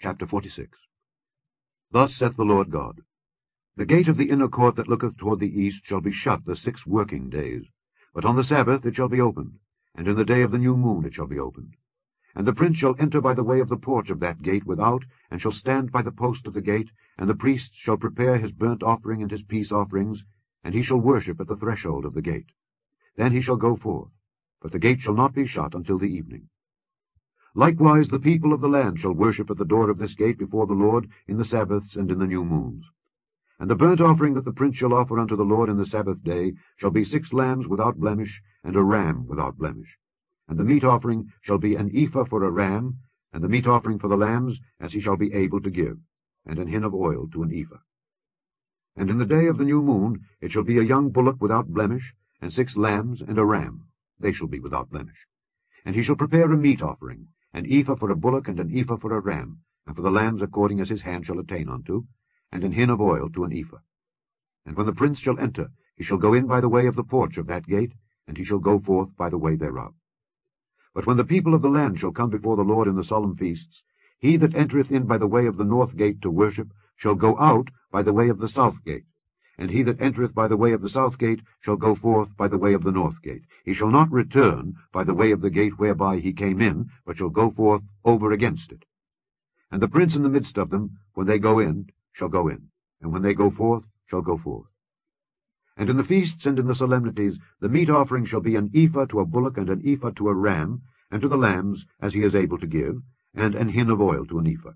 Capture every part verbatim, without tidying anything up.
Chapter forty-six. Thus saith the Lord God, The gate of the inner court that looketh toward the east shall be shut the six working days, but on the Sabbath it shall be opened, and in the day of the new moon it shall be opened. And the prince shall enter by the way of the porch of that gate without, and shall stand by the post of the gate, and the priest shall prepare his burnt offering and his peace offerings, and he shall worship at the threshold of the gate. Then he shall go forth, but the gate shall not be shut until the evening. Likewise the people of the land shall worship at the door of this gate before the Lord in the Sabbaths and in the new moons. And the burnt offering that the prince shall offer unto the Lord in the Sabbath day shall be six lambs without blemish, and a ram without blemish. And the meat offering shall be an ephah for a ram, and the meat offering for the lambs as he shall be able to give, and an hin of oil to an ephah. And in the day of the new moon it shall be a young bullock without blemish, and six lambs and a ram, they shall be without blemish. And he shall prepare a meat offering, an ephah for a bullock, and an ephah for a ram, and for the lambs according as his hand shall attain unto, and an hin of oil to an ephah. And when the prince shall enter, he shall go in by the way of the porch of that gate, and he shall go forth by the way thereof. But when the people of the land shall come before the Lord in the solemn feasts, he that entereth in by the way of the north gate to worship shall go out by the way of the south gate, and he that entereth by the way of the south gate shall go forth by the way of the north gate. He shall not return by the way of the gate whereby he came in, but shall go forth over against it. And the prince in the midst of them, when they go in, shall go in, and when they go forth, shall go forth. And in the feasts and in the solemnities the meat offering shall be an ephah to a bullock, and an ephah to a ram, and to the lambs as he is able to give, and an hin of oil to an ephah.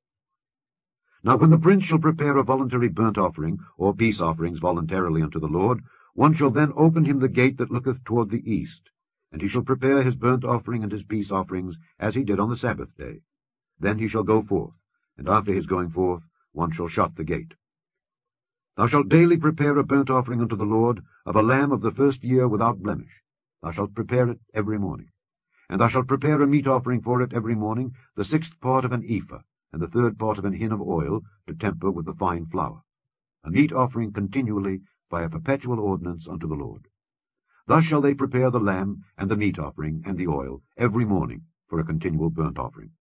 Now when the prince shall prepare a voluntary burnt offering, or peace offerings voluntarily unto the Lord, one shall then open him the gate that looketh toward the east, and he shall prepare his burnt offering and his peace offerings, as he did on the Sabbath day. Then he shall go forth, and after his going forth one shall shut the gate. Thou shalt daily prepare a burnt offering unto the Lord, of a lamb of the first year without blemish. Thou shalt prepare it every morning. And thou shalt prepare a meat offering for it every morning, the sixth part of an ephah, and the third part of an hin of oil, to temper with the fine flour. A meat offering continually, by a perpetual ordinance unto the Lord. Thus shall they prepare the lamb, and the meat offering, and the oil, every morning, for a continual burnt offering.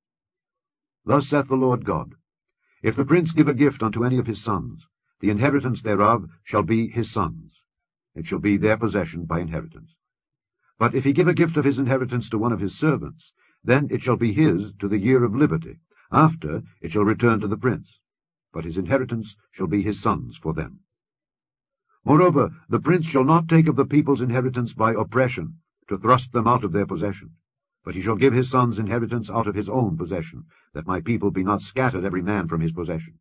Thus saith the Lord God, If the prince give a gift unto any of his sons, the inheritance thereof shall be his sons. It shall be their possession by inheritance. But if he give a gift of his inheritance to one of his servants, then it shall be his to the year of liberty. After it shall return to the prince. But his inheritance shall be his sons for them. Moreover, the prince shall not take of the people's inheritance by oppression, to thrust them out of their possession. But he shall give his sons inheritance out of his own possession, that my people be not scattered every man from his possession.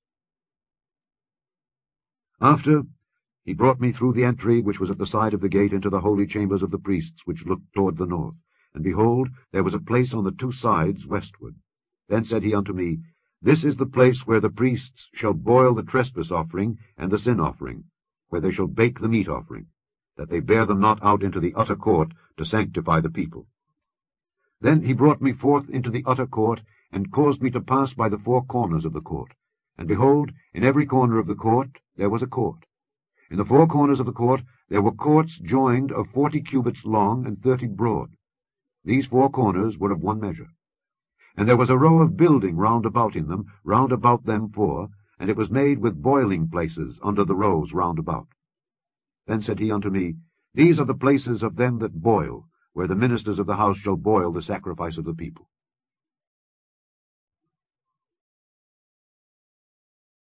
After he brought me through the entry which was at the side of the gate into the holy chambers of the priests, which looked toward the north. And behold, there was a place on the two sides westward. Then said he unto me, This is the place where the priests shall boil the trespass offering and the sin offering, where they shall bake the meat offering, that they bear them not out into the utter court to sanctify the people. Then he brought me forth into the utter court, and caused me to pass by the four corners of the court. And behold, in every corner of the court there was a court. In the four corners of the court there were courts joined of forty cubits long and thirty broad. These four corners were of one measure. And there was a row of building round about in them, round about them four, and it was made with boiling places under the rows round about. Then said he unto me, These are the places of them that boil, where the ministers of the house shall boil the sacrifice of the people.